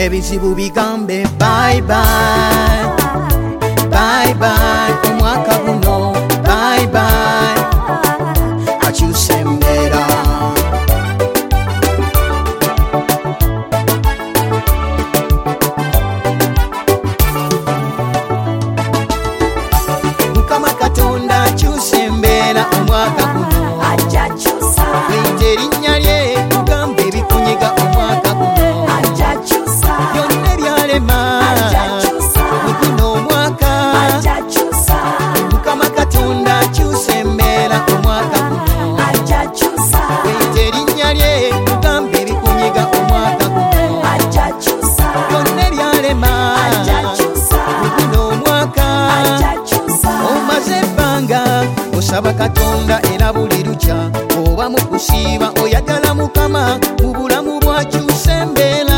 ebizibu bigambe bye bye, bye bye omwaka guno, bye bye akyuse embeera. Mukama Katonda akyuse embeera omwaka guno, ajja kyusa, weyita erinnya lye tugambe ebikunyiga omwaka guno, ajja kyusa, byonna ebyalema ajja kyusa, mu guno omwaka. ajja kyusa, Mukama Katonda akyuse embeera omwaka guno, ajja kyusa, weyita erinnya lye tugambe ebikunyiga omwaka guno, ajja kyusa, byonna ebyalema ajja kyusa, mu guno omwaka. ajja kyusa, Omaze ebbanga osaba Katonda era buli lukya oba mu kusiiba oyagala Mukama mu bulamu bwakyusa embeera.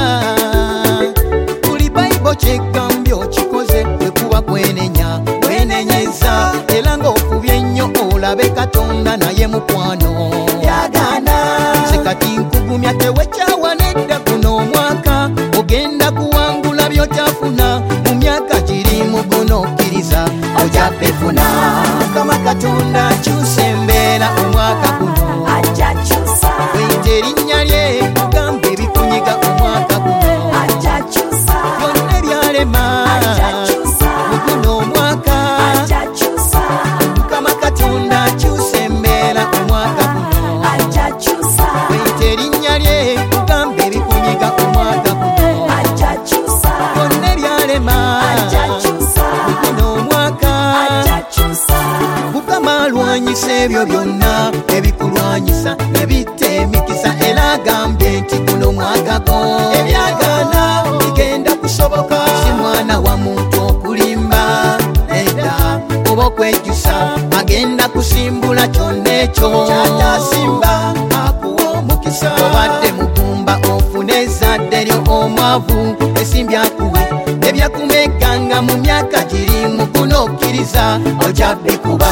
Buli Bayibuli kyegambye okikoze bwe kuba kwenenya wenenyeza, era ng'okubye ennyo olabe Katonda naye mukwano yagaana. Nze kati nkugumya tewekyawa nedda guno omwaka ogenda kuwangula by'otafuna mu myaka giri mu guno okkiriza ojja bifuna. Mukama Katonda akyusa embeera omwaka guno, ajja kyusa, weyita erinnya lye tugambe ebikunyiga omwaka guno, ajja kyusa, byonna ebyalema ajja kyusa, mu guno omwaka. ajja kyusa, Mukama Katonda akyusa embeera omwaka guno, ajja kyusa, weyita erinnya lye tugambe ebikunyiga omwaka guno, ajja kyusa, byonna ebyalema ajja kyusa, mu guno omwaka. ajja kyusa, Mukama alwanyisa ebyo byonna ebikulwanyisa ebitta emikisa, era agambye nti guno mwaka gwo ebyagaana bigenda kusoboka. Si mwana wa muntu okulimba nedda oba okwejusa, agenda kusimbula kyonna ekyo kyatasimba akuwa omukisa. Obadde mugumba ofune ezzadde lyo omwavu esimbye akuwe ebyakumeganga mu myaka giri mu guno okkiriza ojja bikuba.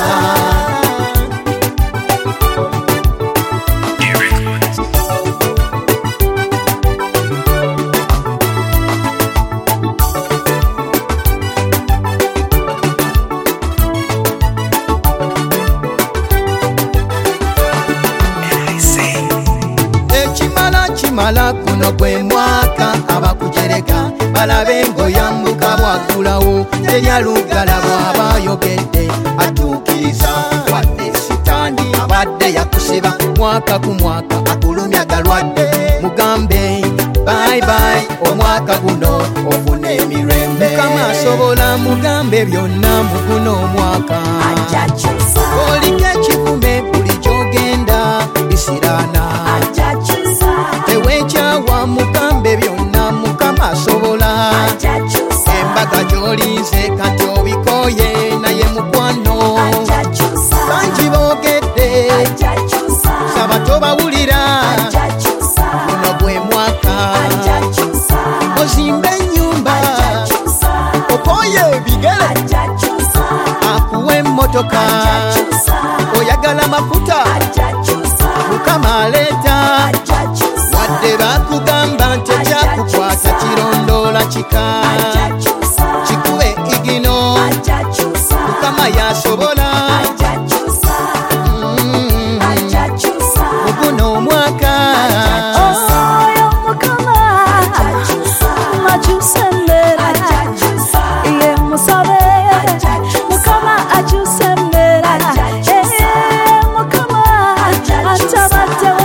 Ekimala guno gwe mwaka abakujereka balabe ng'oyambuka bwagulawo, teryalugala bw'aba ayogedde atuukiriza. Wadde sitaani abadde yakusiba mwaka ku mwaka akulumya galwadde, mugambe bye bye omwaka guno ofune emirembe. Mukama asobola mugambe byonna mu guno omwaka, ajja kyusa, oliko ekivume buli gy'ogenda bisiraana. ajja kyusa, Tewekyawa mugambe byonna Mukama asobola. ajja kyusa, Embaga gy'olinze kati obikoye naye mukwano, ajja kyusa, bangi boogedde ajja kyusa, saba tobawulira. ajja kyusa, Guno gwe mwaka ajja kyusa, ozimbe ennyumba, ajja kyusa, okoye ebigere, ajja kyusa, akuwe emmotoka, ajja kyusa, oyagala mafuta ajja kyusa, Mukama aleeta. ajja kyusa, Wadde bakugamba nti ekyakukwata kirondoola kika, ajja kyusa, kikube igino ajja kyusa, Mukama yasobola. ajja kyusa, ajja kyusa, Mu guno omwaka oyo Mukama ajja kyusa, akyusa embeera, ajja kyusa, ye musabe, Mukama akyusa embeera, Mukama atabadde